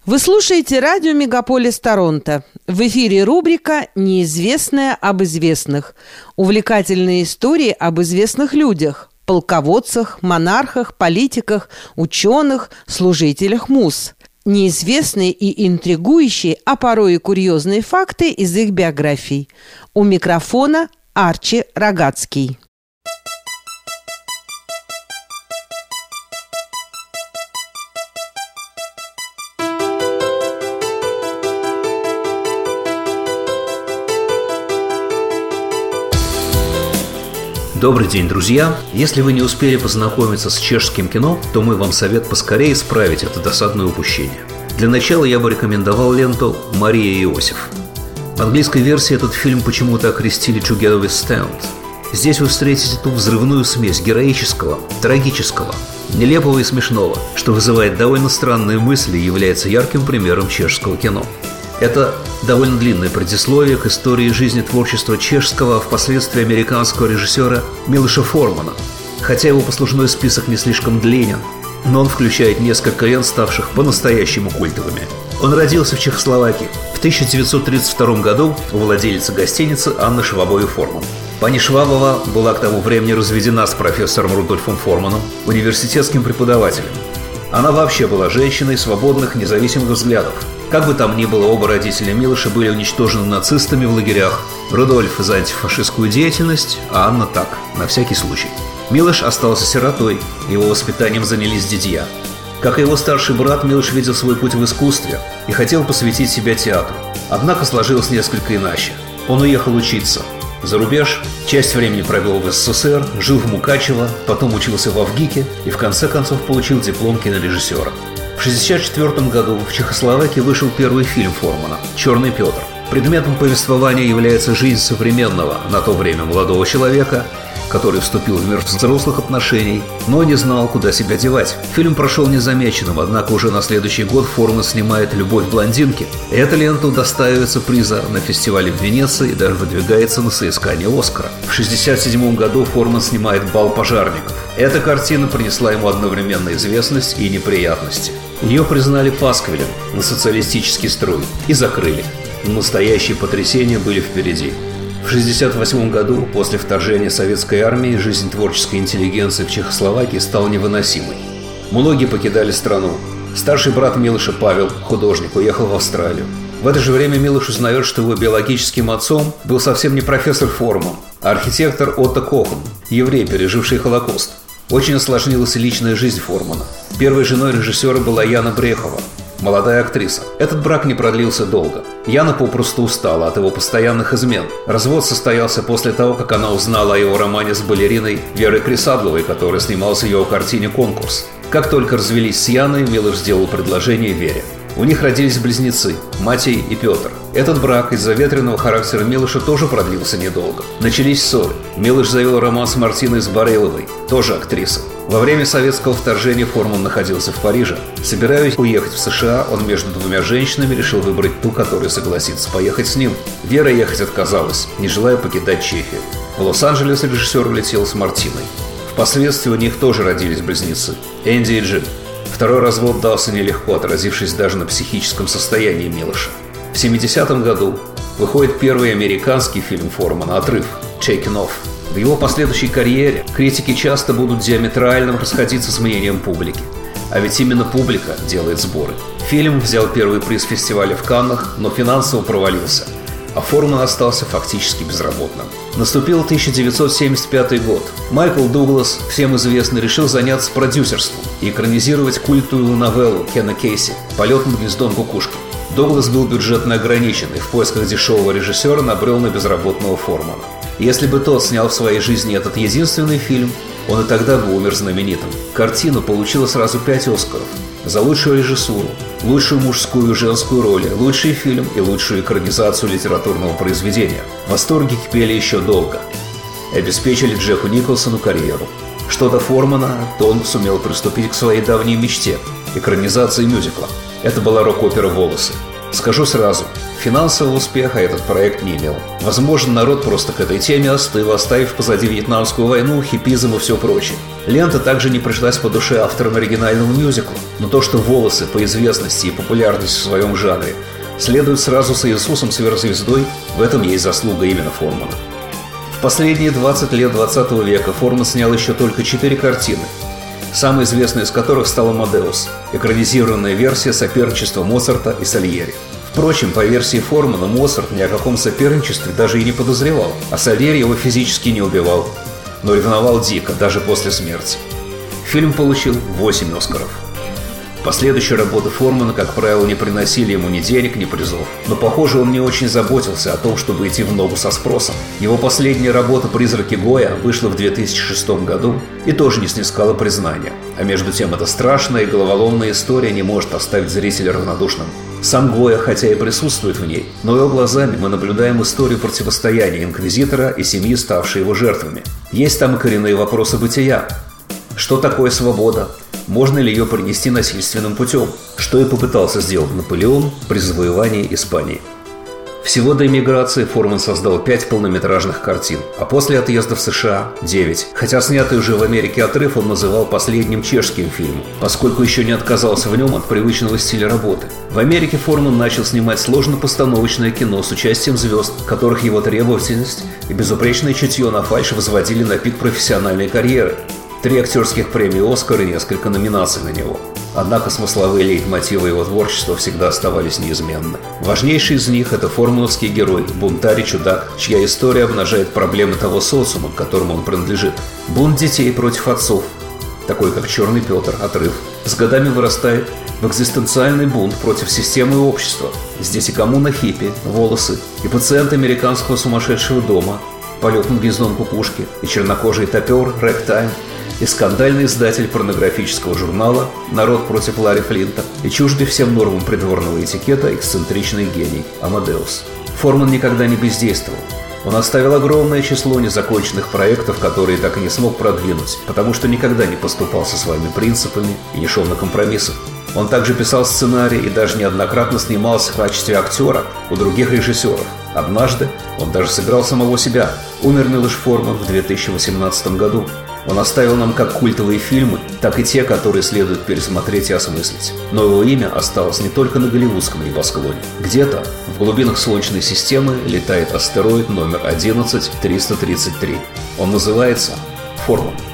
Вы слушаете радио «Мегаполис Торонто». В эфире рубрика «Неизвестное об известных». Увлекательные истории об известных людях, полководцах, монархах, политиках, ученых, служителях МУС. Неизвестные и интригующие, а порой и курьезные факты из их биографий. У микрофона Арчи Рогацкий. Добрый день, друзья! Если вы не успели познакомиться с чешским кино, то мой вам совет поскорее исправить это досадное упущение. Для начала я бы рекомендовал ленту «Мария и Иосиф». В английской версии этот фильм почему-то окрестили «Together We Stand». Здесь вы встретите ту взрывную смесь героического, трагического, нелепого и смешного, что вызывает довольно странные мысли и является ярким примером чешского кино. Это довольно длинное предисловие к истории жизни творчества чешского, а впоследствии американского режиссера Милоша Формана. Хотя его послужной список не слишком длинен, но он включает несколько лент, ставших по-настоящему культовыми. Он родился в Чехословакии в 1932 году у владелицы гостиницы Анны Швабовой Форман. Пани Швабова была к тому времени разведена с профессором Рудольфом Форманом, университетским преподавателем. Она вообще была женщиной свободных, независимых взглядов. Как бы там ни было, оба родителя Милоша были уничтожены нацистами в лагерях. Рудольф за антифашистскую деятельность, а Анна так, на всякий случай. Милош остался сиротой, его воспитанием занялись дядья. Как и его старший брат, Милош видел свой путь в искусстве и хотел посвятить себя театру. Однако сложилось несколько иначе. Он уехал учиться за рубеж, часть времени провел в СССР, жил в Мукачево, потом учился в Авгике и в конце концов получил диплом кинорежиссера. В 1964 году в Чехословакии вышел первый фильм Формана «Черный Петр». Предметом повествования является жизнь современного на то время молодого человека, который вступил в мир взрослых отношений, но не знал, куда себя девать. Фильм прошел незамеченным, однако уже на следующий год Форман снимает «Любовь блондинки». Эта лента удостаивается приза на фестивале в Венеции и даже выдвигается на соискание «Оскара». В 1967 году Форман снимает «Бал пожарников». Эта картина принесла ему одновременно известность и неприятности. Ее признали пасквилем на социалистический строй и закрыли. Настоящие потрясения были впереди. В 1968 году, после вторжения советской армии, жизнь творческой интеллигенции в Чехословакии стала невыносимой. Многие покидали страну. Старший брат Милоша, Павел, художник, уехал в Австралию. В это же время Милош узнает, что его биологическим отцом был совсем не профессор Форман, а архитектор Отто Кохан, еврей, переживший Холокост. Очень осложнилась и личная жизнь Формана. Первой женой режиссера была Яна Брехова, молодая актриса. Этот брак не продлился долго. Яна попросту устала от его постоянных измен. Развод состоялся после того, как она узнала о его романе с балериной Верой Крисадловой, которая снималась в его картине «Конкурс». Как только развелись с Яной, Милош сделал предложение Вере. У них родились близнецы – Матей и Петр. Этот брак из-за ветреного характера Милоша тоже продлился недолго. Начались ссоры. Милош завел роман с Мартиной Сбареловой, тоже актрисой. Во время советского вторжения Форман находился в Париже. Собираясь уехать в США, он между двумя женщинами решил выбрать ту, которая согласится поехать с ним. Вера ехать отказалась, не желая покидать Чехию. В Лос-Анджелес режиссер улетел с Мартиной. Впоследствии у них тоже родились близнецы – Энди и Джим. Второй развод дался нелегко, отразившись даже на психическом состоянии Милоша. В 1970 году выходит первый американский фильм Формана «Отрыв» «Taken Off». В его последующей карьере критики часто будут диаметрально расходиться с мнением публики. А ведь именно публика делает сборы. Фильм взял первый приз фестиваля в Каннах, но финансово провалился, а Форман остался фактически безработным. Наступил 1975 год. Майкл Дуглас, всем известный, решил заняться продюсерством и экранизировать культовую новеллу Кена Кейси «Полет над гнездом кукушки». Дуглас был бюджетно ограничен и в поисках дешевого режиссера набрел на безработного Формана. Если бы тот снял в своей жизни этот единственный фильм, он и тогда бы умер знаменитым. Картина получила сразу 5 «Оскаров» за лучшую режиссуру, лучшую мужскую и женскую роли, лучший фильм и лучшую экранизацию литературного произведения. Восторги кипели еще долго и обеспечили Джеку Николсону карьеру. Что до Формана, то он сумел приступить к своей давней мечте – экранизации мюзикла. Это была рок-опера «Волосы». Скажу сразу, финансового успеха этот проект не имел. Возможно, народ просто к этой теме остыл, оставив позади Вьетнамскую войну, хиппизм и все прочее. Лента также не пришлась по душе авторам оригинального мюзикла, но то, что «Волосы» по известности и популярности в своем жанре следуют сразу за Иисусом сверхзвездой, в этом есть заслуга именно Формана. В последние 20 лет 20 века Форман снял еще только 4 картины, самой известной из которых стала «Амадеус», экранизированная версия соперничества Моцарта и Сальери. Впрочем, по версии Формана, Моцарт ни о каком соперничестве даже и не подозревал, а Сальери его физически не убивал, но ревновал дико, даже после смерти. Фильм получил 8 «Оскаров». Последующие работы Формана, как правило, не приносили ему ни денег, ни призов. Но, похоже, он не очень заботился о том, чтобы идти в ногу со спросом. Его последняя работа «Призраки Гоя» вышла в 2006 году и тоже не снискала признания. А между тем, эта страшная и головоломная история не может оставить зрителя равнодушным. Сам Гоя, хотя и присутствует в ней, но его глазами мы наблюдаем историю противостояния инквизитора и семьи, ставшей его жертвами. Есть там и коренные вопросы бытия. Что такое свобода? Можно ли ее принести насильственным путем? Что и попытался сделать Наполеон при завоевании Испании. Всего до эмиграции Форман создал 5 полнометражных картин, а после отъезда в США – 9. Хотя снятый уже в Америке отрыв он называл последним чешским фильмом, поскольку еще не отказался в нем от привычного стиля работы. В Америке Форман начал снимать сложно-постановочное кино с участием звезд, которых его требовательность и безупречное чутье на фальшь возводили на пик профессиональной карьеры. 3 актерских премии «Оскар» и несколько номинаций на него. Однако смысловые лейтмотивы его творчества всегда оставались неизменны. Важнейший из них – это формановский герой, бунтарь и чудак, чья история обнажает проблемы того социума, к которому он принадлежит. Бунт детей против отцов, такой как «Черный Петр», «Отрыв», с годами вырастает в экзистенциальный бунт против системы и общества. Здесь и коммуна хиппи, «Волосы», и пациент американского сумасшедшего дома, «Полет над гнездом кукушки», и чернокожий топер, «Рэгтайм», и скандальный издатель порнографического журнала «Народ против Ларри Флинта», и чуждый всем нормам придворного этикета эксцентричный гений Амадеус. Форман никогда не бездействовал. Он оставил огромное число незаконченных проектов, которые так и не смог продвинуть, потому что никогда не поступал со своими принципами и не шел на компромиссы. Он также писал сценарий и даже неоднократно снимался в качестве актера у других режиссеров. Однажды он даже сыграл самого себя. Умер Милош Форман в 2018 году. Он оставил нам как культовые фильмы, так и те, которые следует пересмотреть и осмыслить. Но его имя осталось не только на голливудском небосклоне. Где-то в глубинах Солнечной системы летает астероид номер 11333. Он называется Форман.